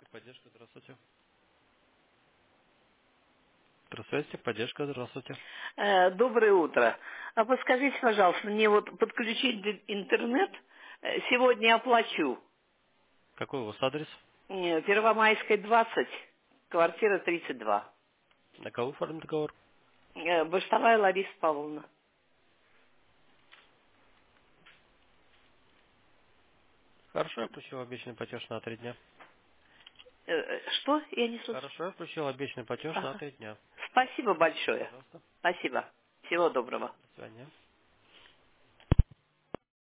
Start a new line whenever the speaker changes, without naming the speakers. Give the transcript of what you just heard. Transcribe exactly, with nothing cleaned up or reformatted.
Поддержка, здравствуйте. Здравствуйте, поддержка, здравствуйте.
Э, Доброе утро. А подскажите, пожалуйста, мне вот подключить д- интернет э, сегодня оплачу.
Какой у вас адрес?
Э, Первомайская, двадцать, квартира тридцать два.
На кого оформлен договор?
Э, Баштовая Лариса Павловна.
Хорошо, я включил обещанный платеж на три дня.
Э, э, Что? Я не слышу.
Хорошо, я включил обещанный платеж на
Ага.
три дня.
Спасибо большое.
Пожалуйста.
Спасибо. Всего доброго.
До свидания.